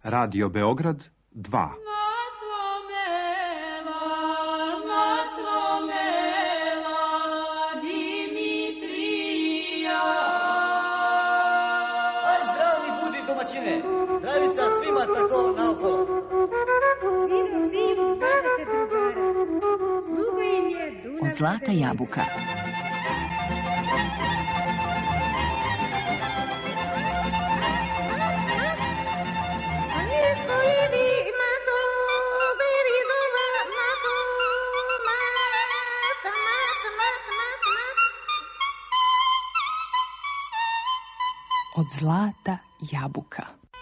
Radio Beograd 2. Zdravica svima tako naokolo. Od zlata jabuka. Od zlata jabuka.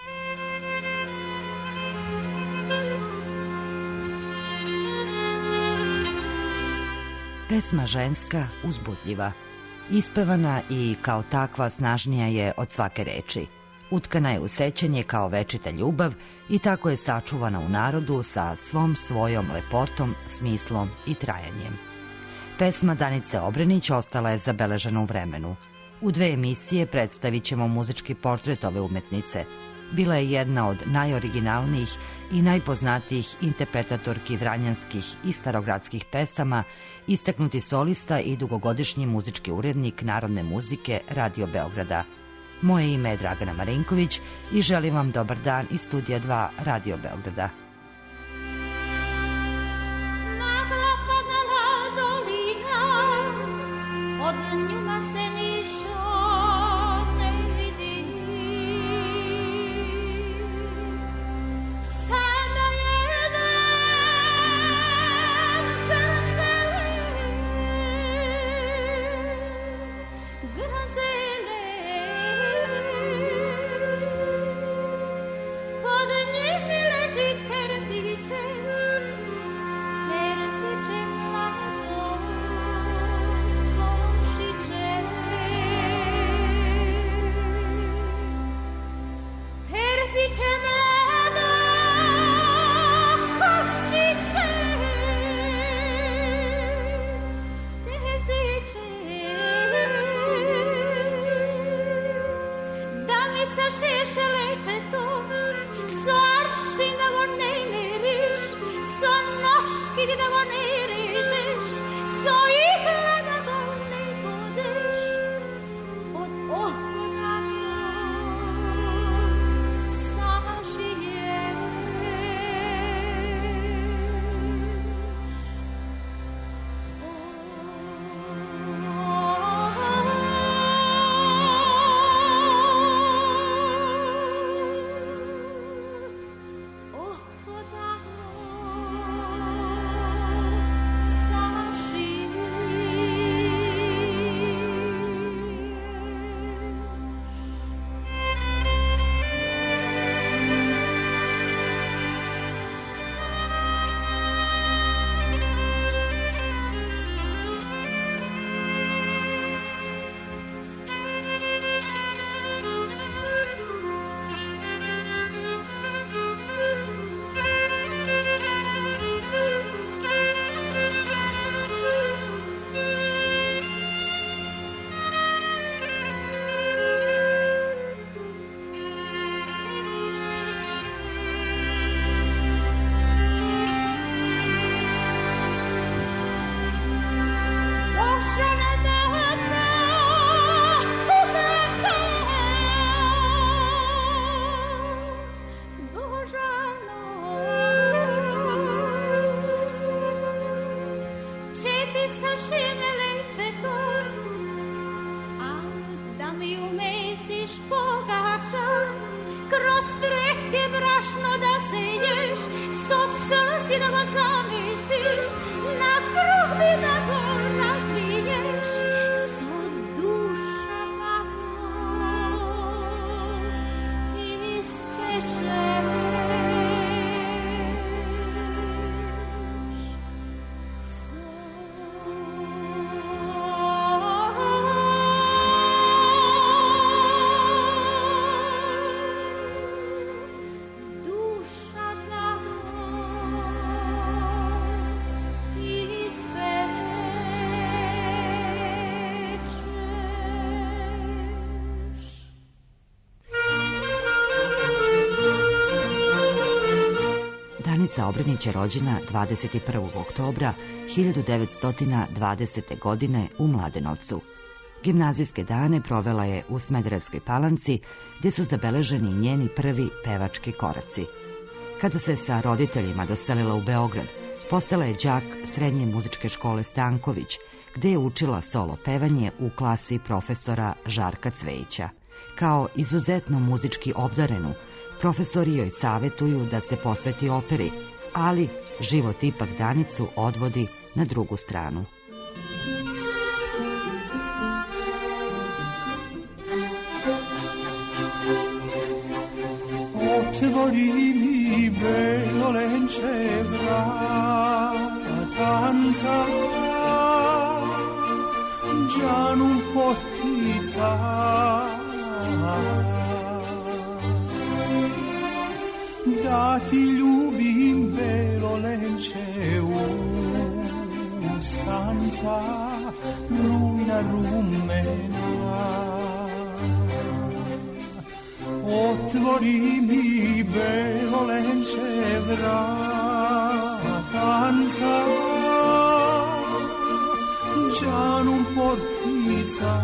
Pesma ženska, uzbudljiva, ispevana i kao takva snažnija je od svake reči. Utkana je u sećanje kao večita ljubav i tako je sačuvana u narodu sa svom svojom lepotom, smislom i trajanjem. Pesma Danice Obrenić ostala je zabeležena u vremenu. U 2 emisije predstavit ćemo muzički portret ove umetnice. Bila je jedna od najoriginalnijih i najpoznatijih interpretatorki vranjanskih i starogradskih pesama, istaknuti solista i dugogodišnji muzički urednik narodne muzike Radio Beograda. Moje ime je Dragana Marinković i želim vam dobar dan iz Studija 2 Radio Beograda. Danica Obrenić je rođena 21. oktobra 1920. godine u Mladenovcu. Gimnazijske dane provela je u Smederevskoj Palanci, gdje su zabeleženi njeni prvi pevački koraci. Kada se sa roditeljima doselila u Beograd, postala je đak Srednje muzičke škole Stanković, gdje je učila solo pevanje u klasi profesora Žarka Cvejića. Kao izuzetno muzički obdarenu, profesori joj savjetuju da se posveti operi, ali život ipak Danicu odvodi na drugu stranu. Otvori mi belo lenče vratanca, džanu potica. Da ti ljubim belo lenče ustanca, rujna rumena. Otvori mi belo lenče vratanca, džanum portica.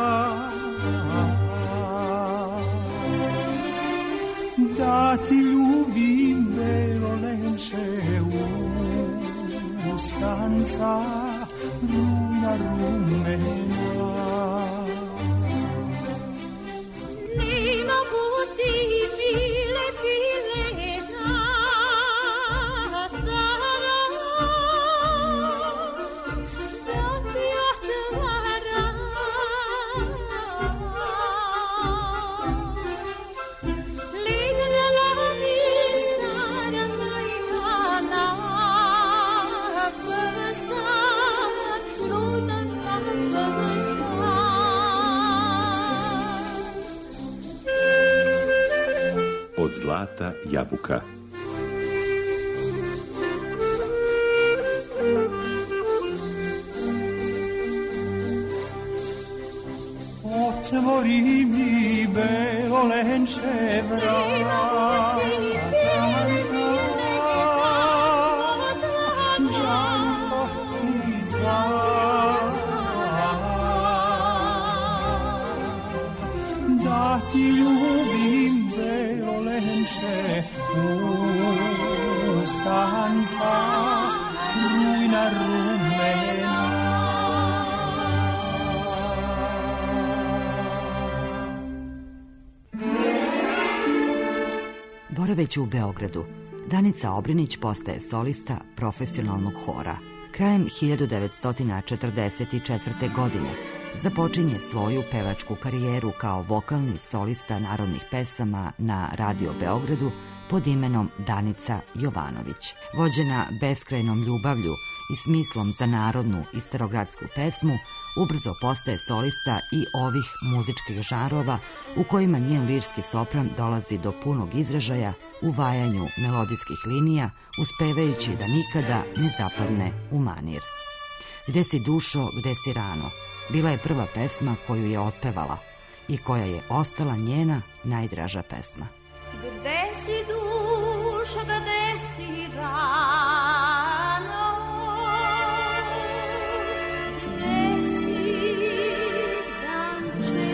Da ti ljubim belo lenče ustanca, rujna rumena. Od zlata jabuka. Otvori mi belo lenče vratanca, džan potica. Da ti ljubim belo lenče ustanca, rujna rumena. Boraveći u Beogradu, Danica Obrenić postaje solista profesionalnog hora. Krajem 1944. godine započinje svoju pevačku karijeru kao vokalni solista narodnih pesama na Radio Beogradu pod imenom Danica Jovanović. Vođena beskrajnom ljubavlju i smislom za narodnu i starogradsku pesmu, ubrzo postaje solista i ovih muzičkih žanrova u kojima njen lirski sopran dolazi do punog izražaja u vajanju melodijskih linija, uspevajući da nikada ne zapadne u manir. Gde si dušo, gde si rano, bila je prva pesma koju je otpevala i koja je ostala njena najdraža pesma. Gde si dušo, gde si rano, gde si danče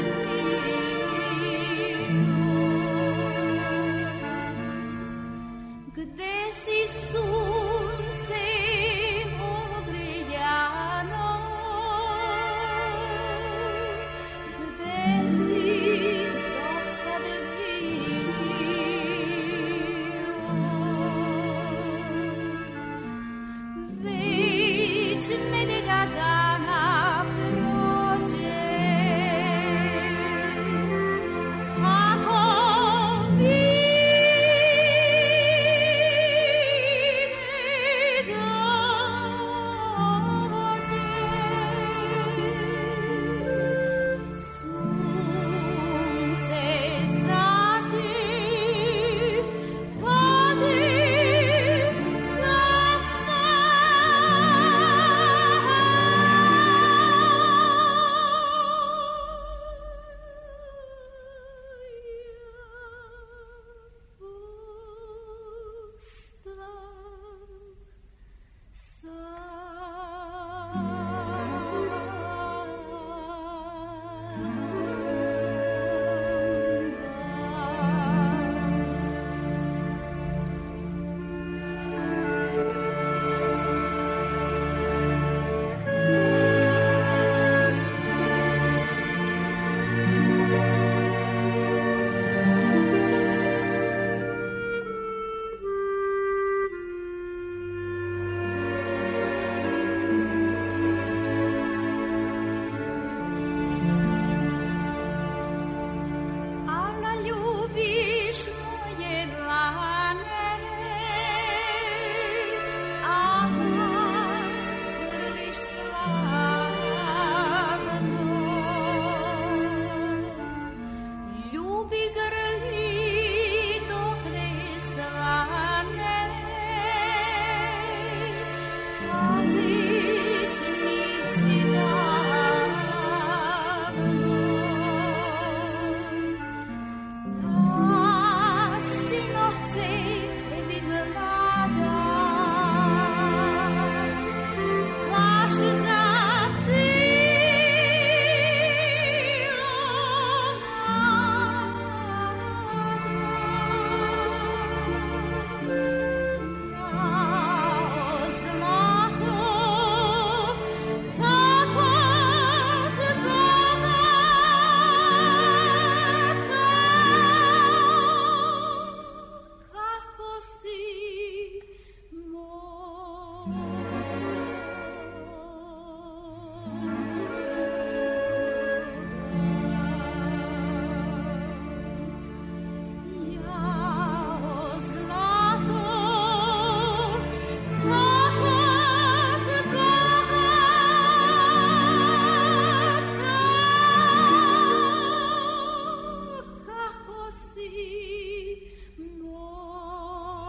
mio, gde si sunce ogrijano, gde si dosad već nedelja dana prođe, ako vidim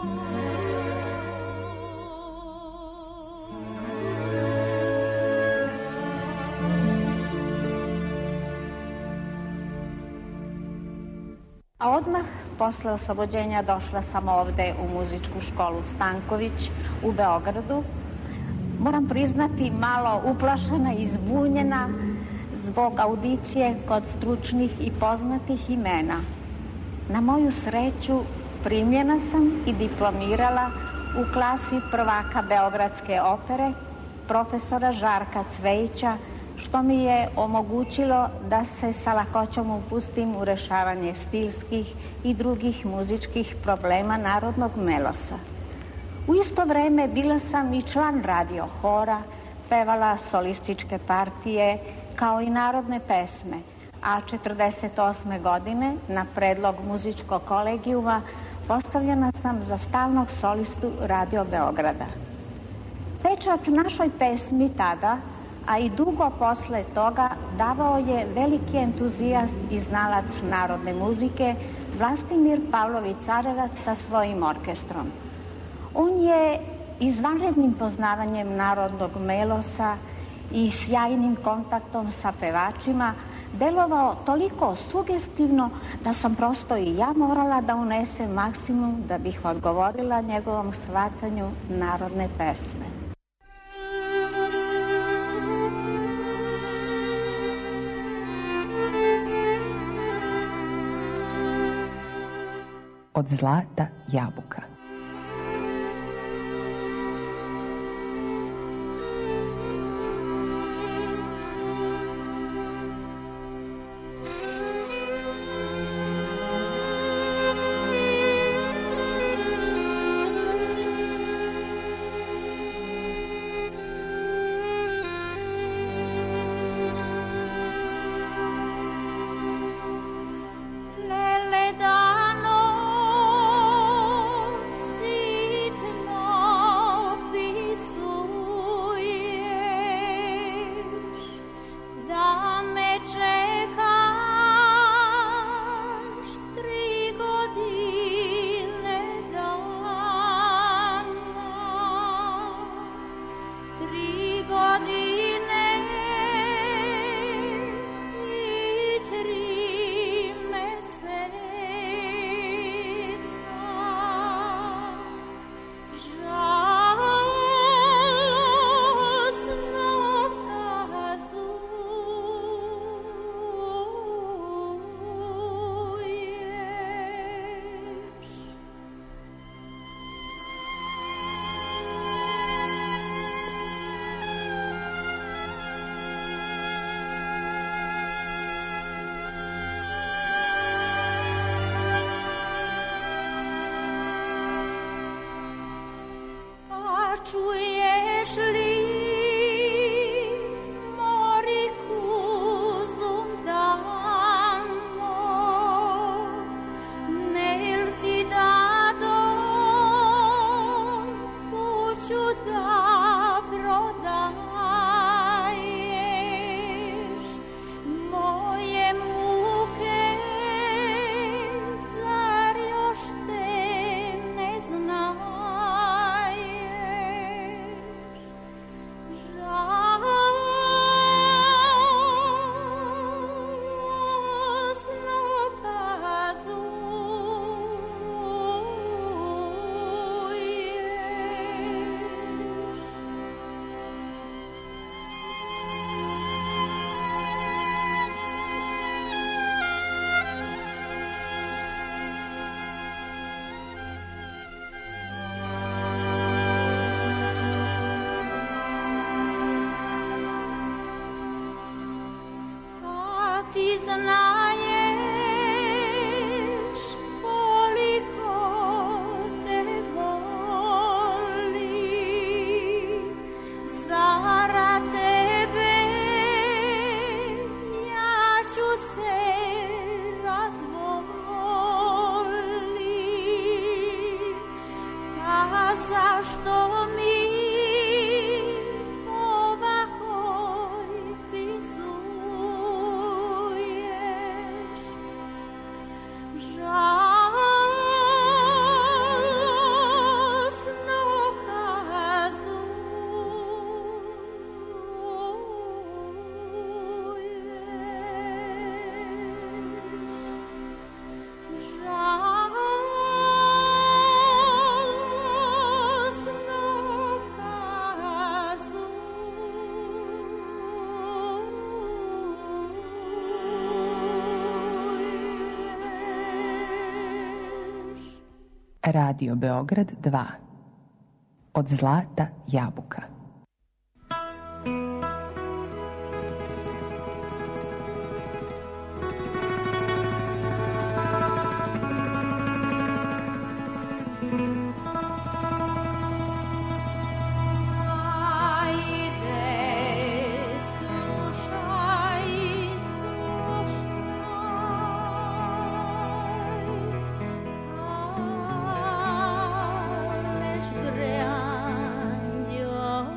A odmah posle oslobođenja došla sam ovde u muzičku školu Stanković u Beogradu. Moram priznati, malo uplašena i zbunjena zbog audicije kod stručnih i poznatih imena. Na moju sreću primljena sam i diplomirala u klasi prvaka Beogradske opere, profesora Žarka Cvejića, što mi je omogućilo da se sa lakoćom upustim u rešavanje stilskih i drugih muzičkih problema narodnog melosa. U isto vreme bila sam i član radio hora, pevala solističke partije kao i narodne pesme, a 48. godine na predlog muzičkog kolegijuma postavljena sam za stalnog solistu Radio Beograda. Pečat našoj pesmi tada, a i dugo posle toga, davao je veliki entuzijast i znalac narodne muzike Vlastimir Pavlović Carevac sa svojim orkestrom. On je izvanrednim poznavanjem narodnog melosa i sjajnim kontaktom sa pevačima delovao toliko sugestivno da sam prosto i ja morala da unesem maksimum da bih odgovorila njegovom shvatanju narodne pesme. Od zlata jabuka. Čuješ li mori kuzum tamo, ne li ti dadom kuću da prodaješ, moje muke zar još te ne znaju? Ti znaješ koliko te boli, zara tebe ja ću se razbolit, a zašto mi Žalosno Radio Beograd 2. Od zlata jabuka. Bre anđeo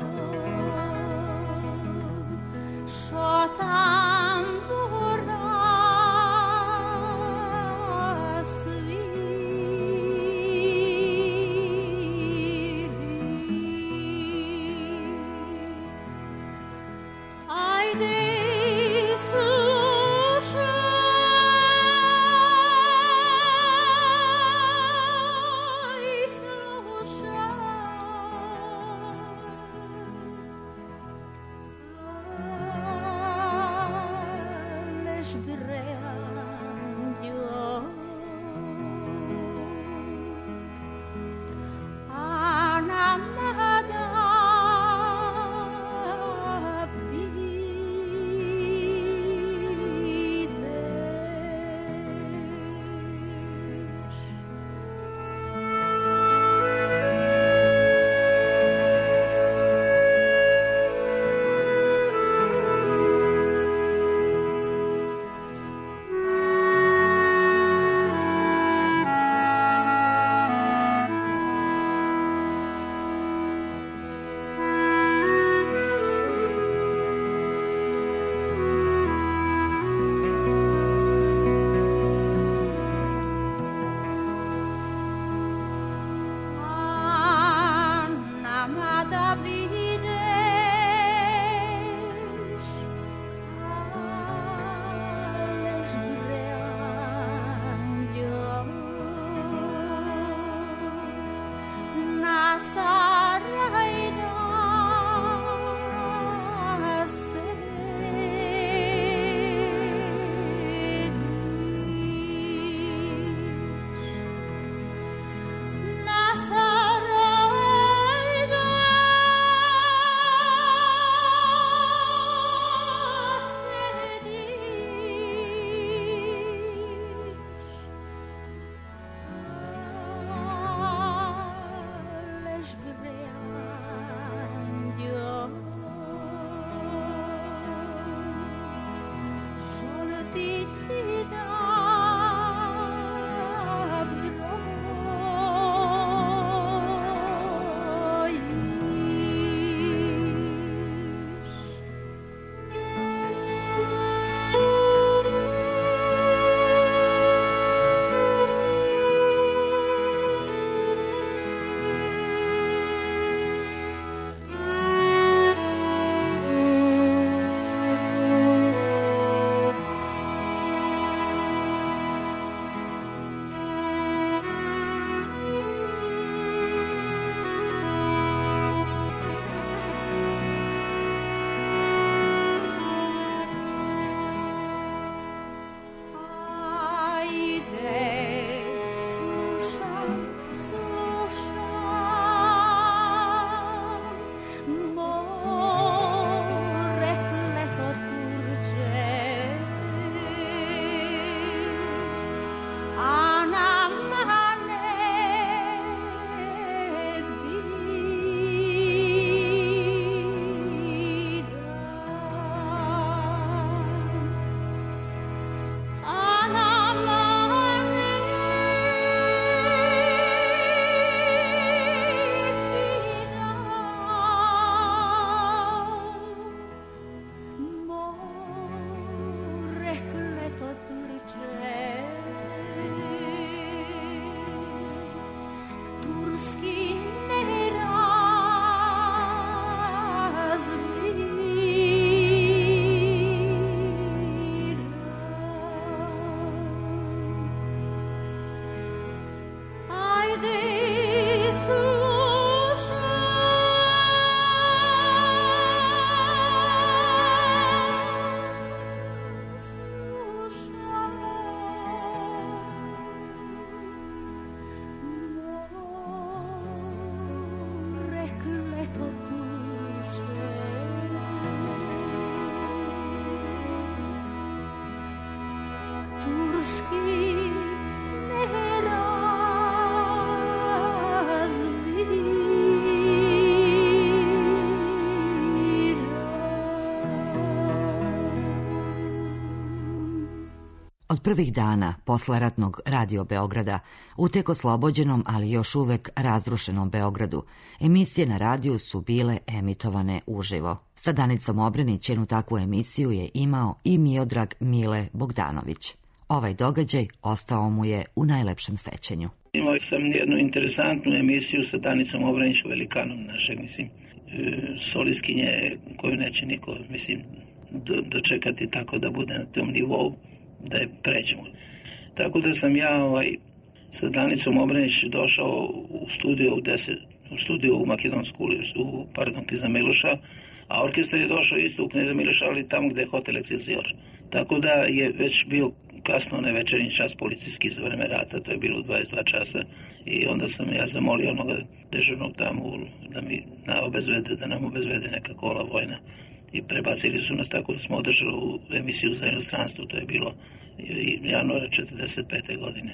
Od prvih dana posleratnog Radio Beograda, u tek oslobođenom, ali još uvek razrušenom Beogradu, emisije na radiju su bile emitovane uživo. Sa Danicom Obrenić jednu takvu emisiju je imao i Miodrag Mile Bogdanović. Ovaj događaj ostao mu je u najlepšem sećanju. Imao sam jednu interesantnu emisiju sa Danicom Obrenić, velikanom našeg, solistkinje koju neće niko, dočekati tako da bude na tom nivou, da je pređemo. Tako da sam ja sa Danicom Obrenić došao u studio u Makedonsku ulicu, Kneza Miloša, a orkestar je došao isto u Kneza Miloša, ali tamo gde je hotel Excelsior. Tako da je već bio kasno na večernji čas policijski za vreme rata, to je bilo 22 časa, i onda sam ja zamolio onoga dežurnog tamo da mi da nam obezvede neka kola vojna, i prebacili su nas, tako da smo održali u emisiju za inostranstvo, to je bilo januara 1945. godine.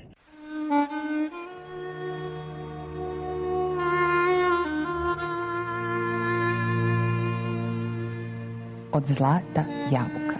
Od zlata jabuka.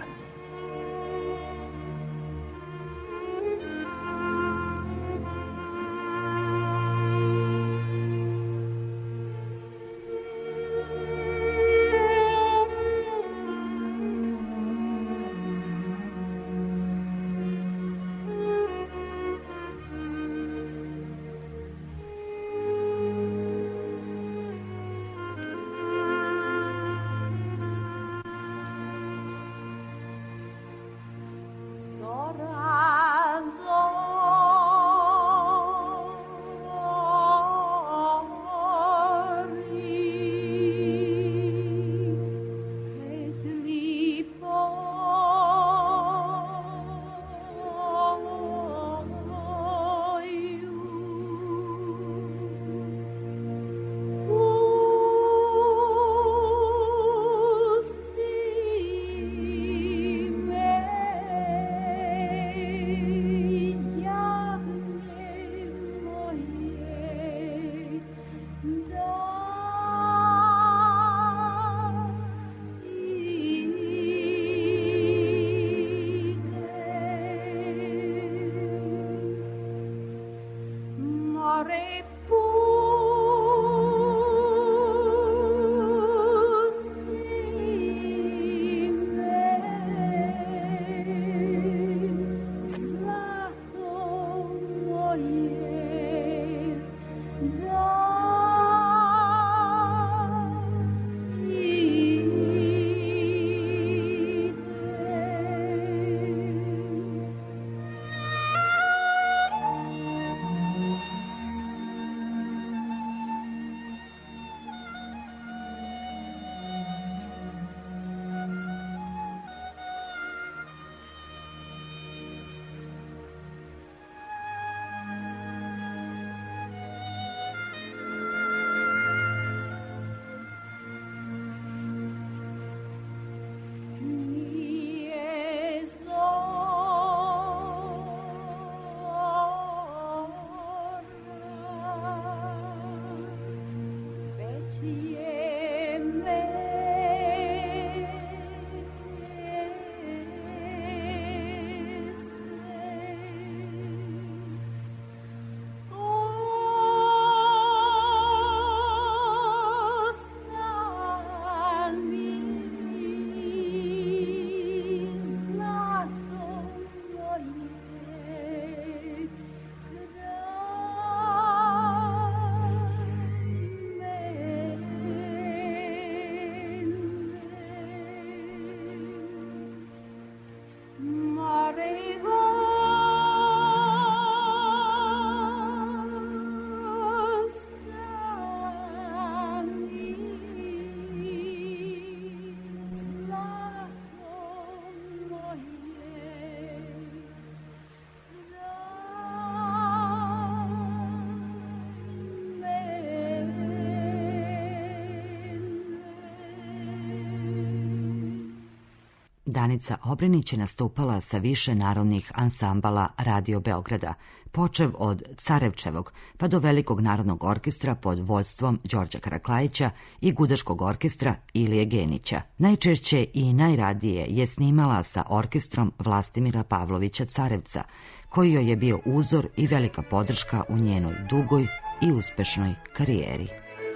Danica Obrenić je nastupala sa više narodnih ansambala Radio Beograda, počev od Carevčevog pa do Velikog narodnog orkestra pod vođstvom Đorđa Karaklajića i Gudaškog orkestra Ilije Genića. Najčešće i najradije je snimala sa orkestrom Vlastimira Pavlovića Carevca, koji joj je bio uzor i velika podrška u njenoj dugoj i uspešnoj karijeri.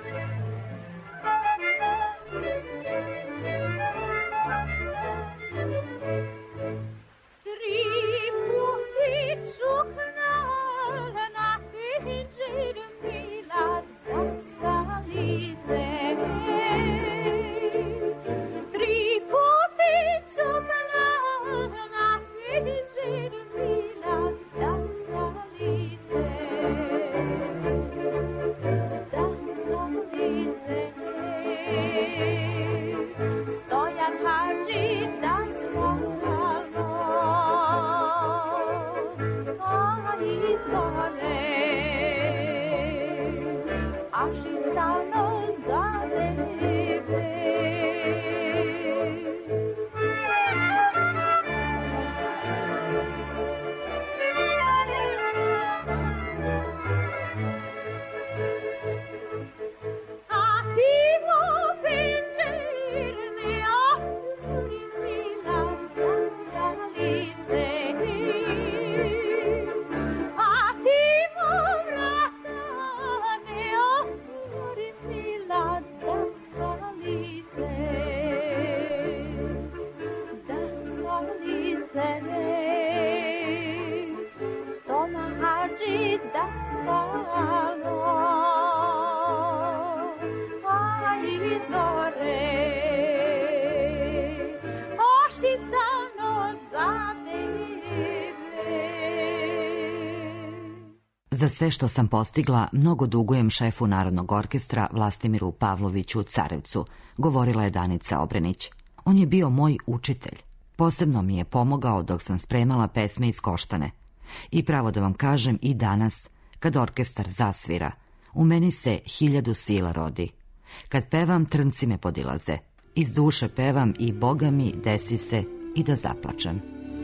Za sve što sam postigla, mnogo dugujem šefu Narodnog orkestra Vlastimiru Pavloviću Carevcu, govorila je Danica Obrenić. On je bio moj učitelj. Posebno mi je pomogao dok sam spremala pesme iz Koštane. I pravo da vam kažem, i danas, kad orkestar zasvira, u meni se 1000 sila rodi. Kad pevam, trnci me podilaze. Iz duše pevam i Boga mi desi se i da zaplačem.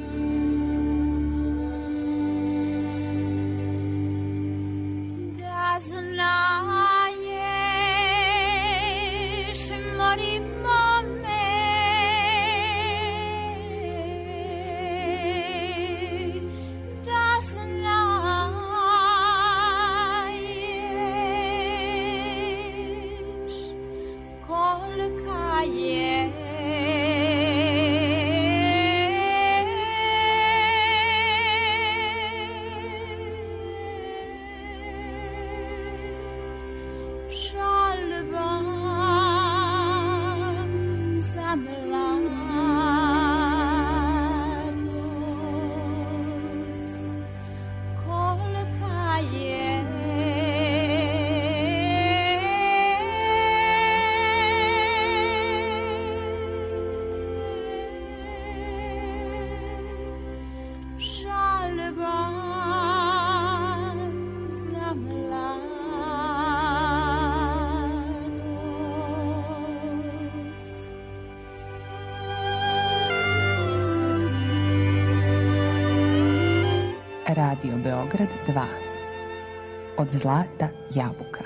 Radio Beograd 2. Od zlata jabuka.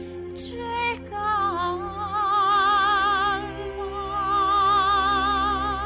Čekam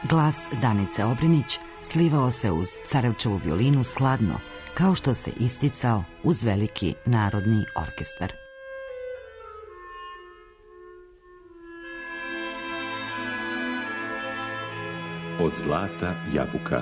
Glas Danice Obrinić slivao se uz Sarajevčevu violinu skladno, kao što se isticao uz veliki narodni orkestar. Od zlata jabuka.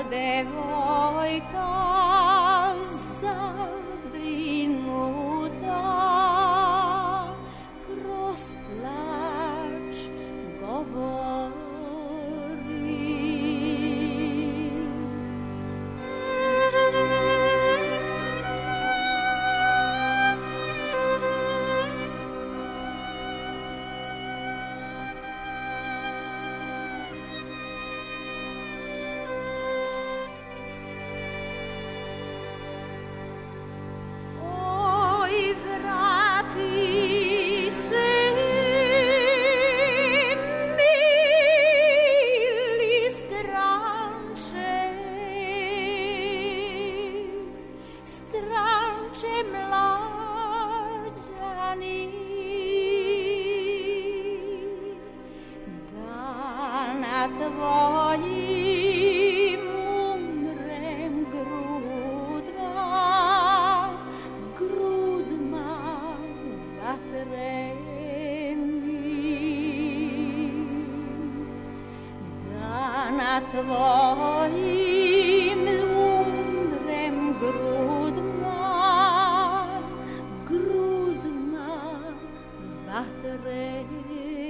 devojka zabrinuta kroz plač govori. Tvojim umrem grudma vatreni.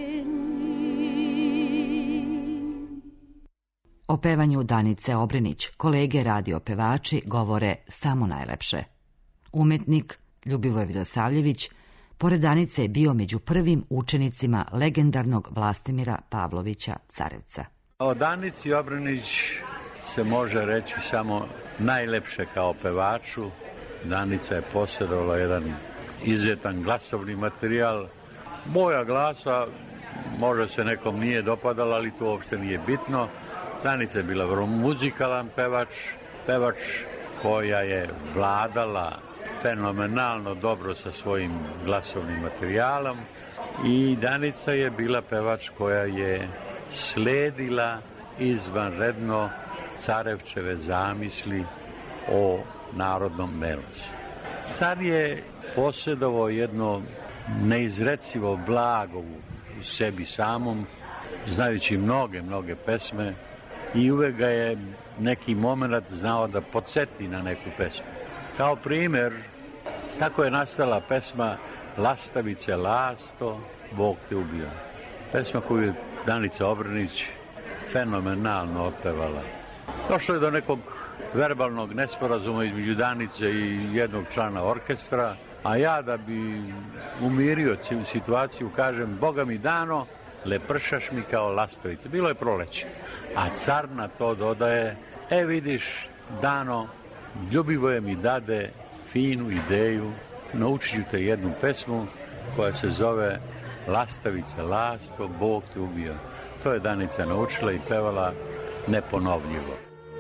O pevanju Danice Obrenić kolege radio pevači govore samo najlepše. Umetnik Ljubivoje Vidosavljević pored Danice je bio među prvim učenicima legendarnog Vlastimira Pavlovića Carevca. O Danici Obrenić se može reći samo najlepše kao pevaču. Danica je posjedovala jedan izuzetan glasovni materijal. Boja glasa možda se nekom nije dopadala, ali to uopšte nije bitno. Danica je bila vrlo muzikalan pevač koja je vladala fenomenalno dobro sa svojim glasovnim materijalom i Danica je bila pevač koja je sledila izvanredno Carevčeve zamisli o narodnom melosu. Car je posjedovao jedno neizrecivo blago u sebi samom, znajući mnoge pesme i uvek ga je neki moment znao da podsjeti na neku pesmu. Kao primjer, tako je nastala pesma Lastavice lasto, Bog te ubio. Pesma koju je Danica Obrenić fenomenalno otpevala. Došlo je do nekog verbalnog nesporazuma između Danice i jednog člana orkestra, a ja da bi umirio situaciju kažem Boga mi dano, lepršaš mi kao lastavice. Bilo je proleće. A car na to dodaje, vidiš Dano, Ljubivoje mi dade finu ideju, naučit ću te jednu pesmu koja se zove Lastavice lasto, Bog te ubio. To je Danica naučila i pevala neponovljivo.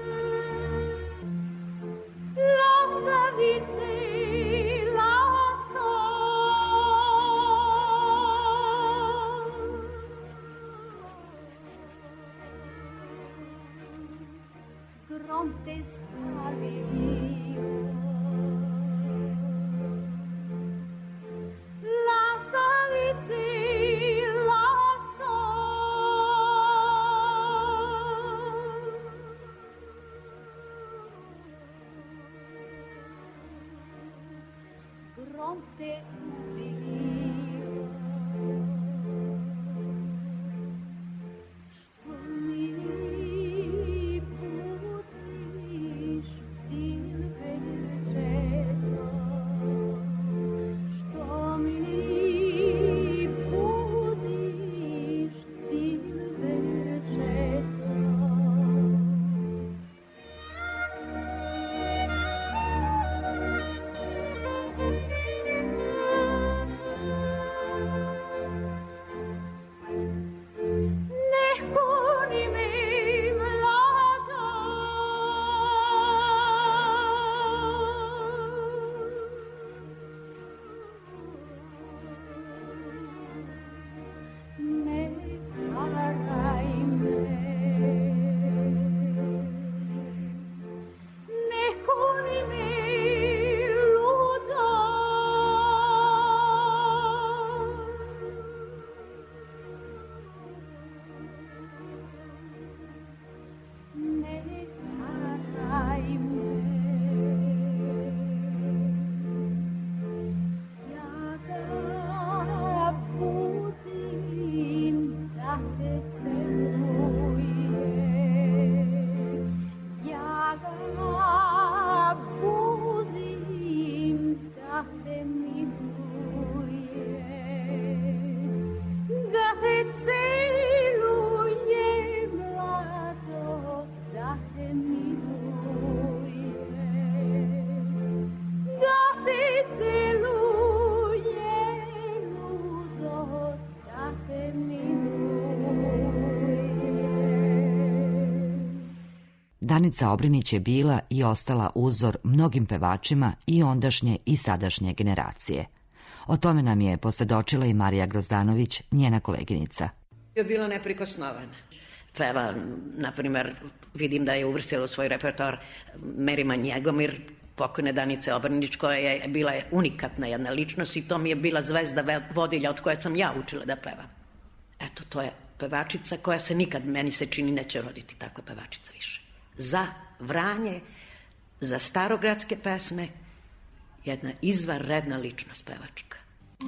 Lastavice lasto, grom te spalio. Lastavice grom te ubio, što mi budiš il večeto, što mi budiš il večeto. Danica Obrenić je bila i ostala uzor mnogim pevačima i ondašnje i sadašnje generacije. O tome nam je posvjedočila i Marija Grozdanović, njena koleginica. Je bila neprikosnovena. Peva, na primjer, vidim da je uvrstila u svoj repertoar Merima Njegomir, pokojne Danice Obrenić, koja je bila unikatna jedna ličnost i to mi je bila zvezda vodilja od koje sam ja učila da pevam. Eto, to je pevačica koja se nikad, meni se čini, neće roditi takva pevačica više. Za Vranje, za starogradske pesme, jedna izvanredna ličnost pevačka.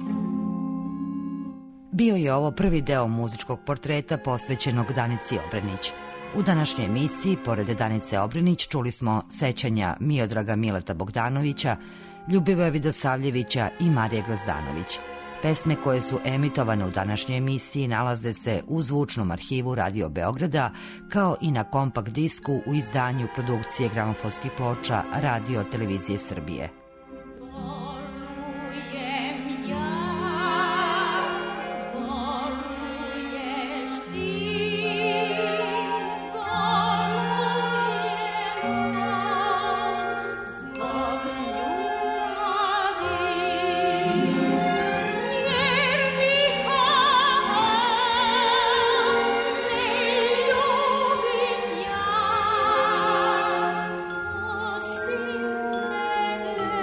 Bio je ovo prvi deo muzičkog portreta posvećenog Danici Obrenić. U današnjoj emisiji, pored Danice Obrenić, čuli smo sećanja Miodraga Mileta Bogdanovića, Ljubivoja Vidosavljevića i Marije Grozdanović. Pesme koje su emitovane u današnjoj emisiji nalaze se u zvučnom arhivu Radio Beograda, kao i na kompakt disku u izdanju produkcije gramofonskih ploča Radio Televizije Srbije. Thank you.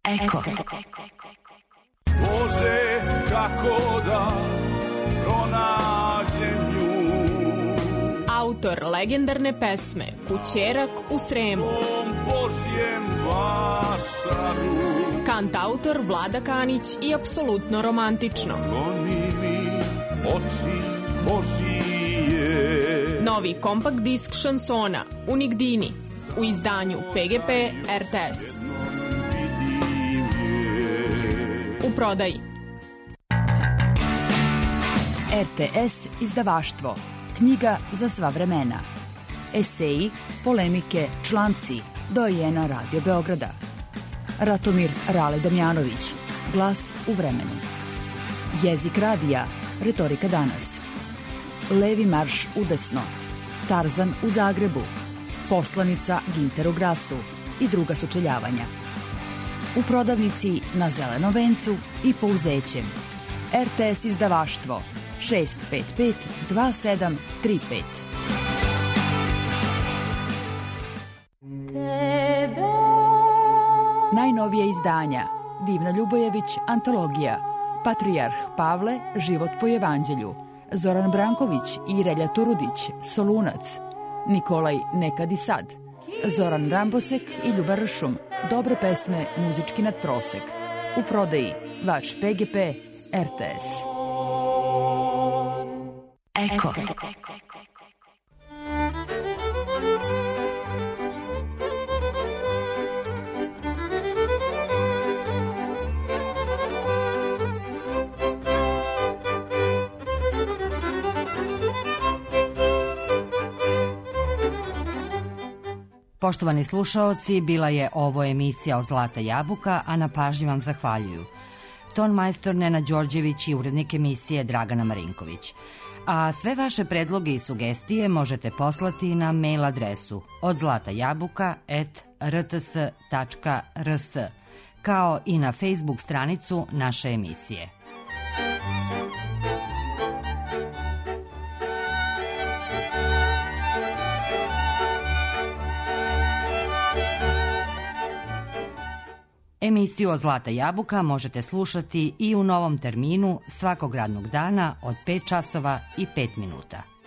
Eko. Bože, kako da pronađem nju. Autor legendarne pesme Kućerak u Sremu. Božjem vašaru. Kantautor Vlada Kanić i apsolutno romantično. Goni mi oči Božije. Novi kompakt disk šansona Unigdini u izdanju PGP RTS. U prodaji. RTS izdavaštvo. Knjiga za sva vremena. Eseji, polemike, članci. Dojena Radio Beograda. Ratomir Rale Damjanović. Glas u vremenu. Jezik radija. Retorika danas. Levi marš udesno. Tarzan u Zagrebu. Poslanica Ginteru Grasu i druga sučeljavanja. U prodavnici na Zelenom vencu i Pouzećem. RTS izdavaštvo 655 2735. Najnovije izdanja. Divna Ljubojević, antologija. Patrijarh Pavle, život po evanđelju. Zoran Branković i Relja Turudić, Solunac. Nikolaj Nekad i sad. Zoran Rambosek i Ljubar Ršum, dobre pesme, muzički nadprosek. U prodaji vaš PGP RTS. Eko. Poštovani slušaoci, bila je ovo emisija od Zlata jabuka, a na pažnji vam zahvaljuju ton majstor Nena Đorđević i urednik emisije Dragana Marinković. A sve vaše predloge i sugestije možete poslati na mail adresu odzlatajabuka@rts.rs, kao i na Facebook stranicu naše emisije. Emisiju od Zlata jabuka možete slušati i u novom terminu svakog radnog dana od 5 časova i 5 minuta.